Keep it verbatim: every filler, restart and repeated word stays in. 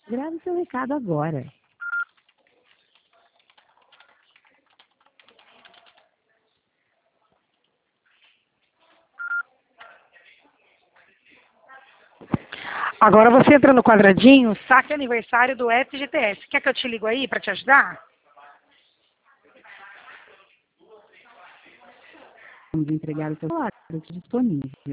Grave seu recado agora. Agora você entra no quadradinho, saque aniversário do F G T S. Quer que eu te ligo aí para te ajudar? Vamos entregar o seu salário disponível.